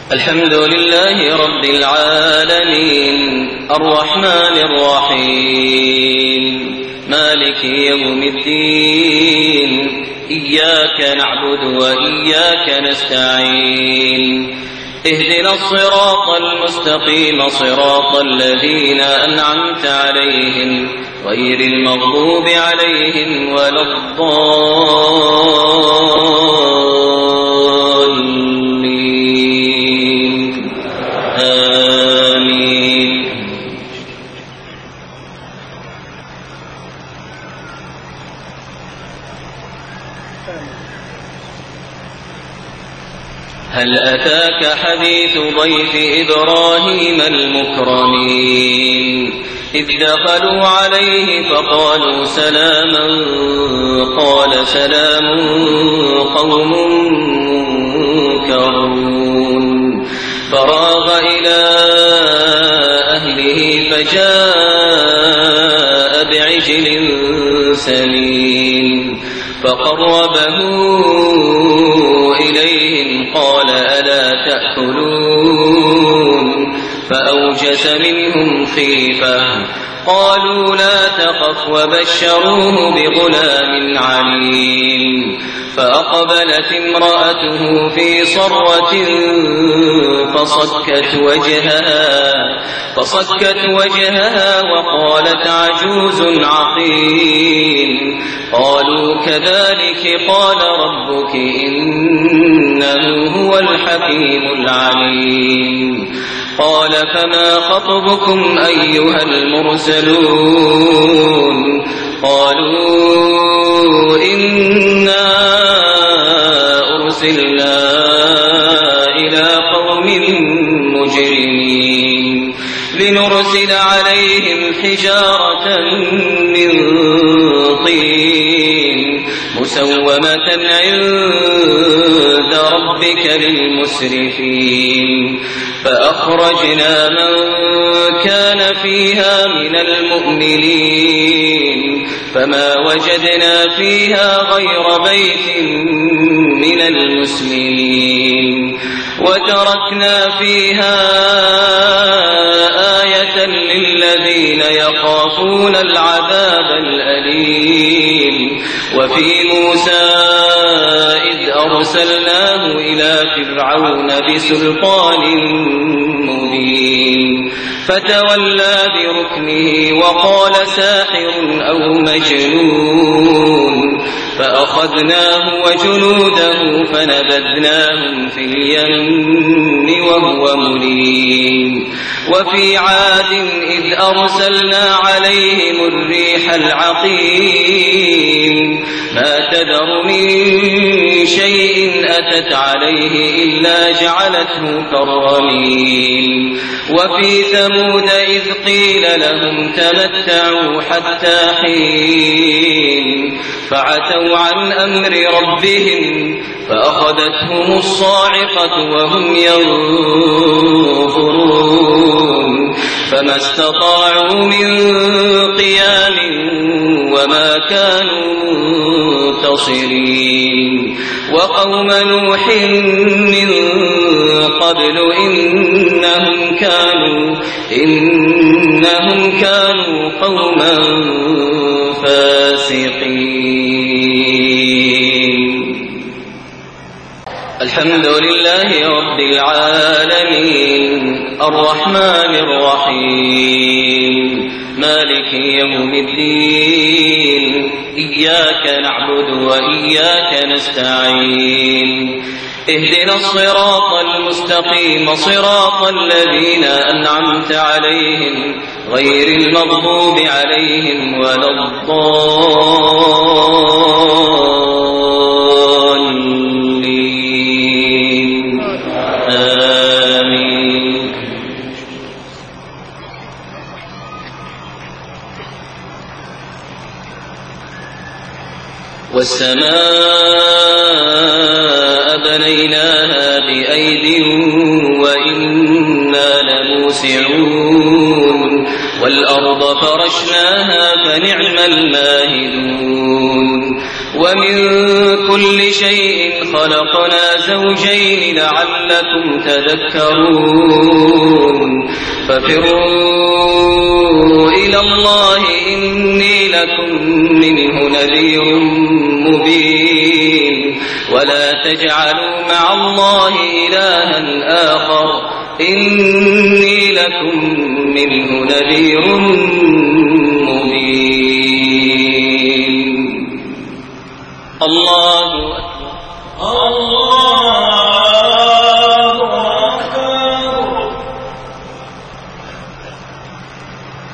الحمد لله رب العالمين الرحمن الرحيم مالك يوم الدين إياك نعبد وإياك نستعين اهدنا الصراط المستقيم صراط الذين أنعمت عليهم غير المغضوب عليهم ولا الضالين آمين. هل أتاك حديث ضيف إبراهيم المكرمين إذ دخلوا عليه فقالوا سلاما قال سلام قوم منكرون فراغ إلى أهله فجاء بعجل سمين فقربه إليهم قال ألا تأكلون فأوجس منهم خيفة قالوا لا تخف وبشروه بغلام عليم فأقبلت امرأته في صرة فصكت وجهها وقالت عجوز عقيم قالوا كذلك قال ربك إنه هو الحكيم العليم قال فما خطبكم أيها المرسلون قالوا إنا أرسلنا إلى قوم مجرمين لنرسل عليهم حجارة من طين مسومة عند ربك للمسرفين فأخرجنا من كان فيها من المؤمنين فما وجدنا فيها غير بيت من المسلمين وتركنا فيها آية للذين يخافون العذاب الأليم وفي موسى إذ أرسلناه إلى فرعون بسلطان مبين فتولى بركنه وقال ساحر أو مجنون فأخذناه وجنوده فنبذناهم في اليم وهو مليم وفي عاد إذ أرسلنا عليهم الريح العقيم ما تذر من شيء أتت عليه إلا جعلته كالرميم وفي ثمود إذ قيل لهم تمتعوا حتى حين فعتوا عن أمر ربهم فأخذتهم الصاعقة وهم ينظرون فما استطاعوا من قيام وما كانوا منتصرين وقوم نوح من قبل إنهم كانوا قوما فاسقين. الحمد لله رب العالمين الرحمن الرحيم مالك يوم الدين إياك نعبد وإياك نستعين اهدنا الصراط المستقيم صراط الذين أنعمت عليهم غير المغضوب عليهم ولا الضالين آمين. والسماء بنيناها بأيد وإنا لموسعون والأرض فرشناها فنعم الماهدون ومن كل شيء خلقنا زوجين لعلكم تذكرون ففروا إلى الله إني لكم منه نذير مبين ولا تجعلوا مع الله إلها آخر إني لكم منه نذير مبين الله أكبر.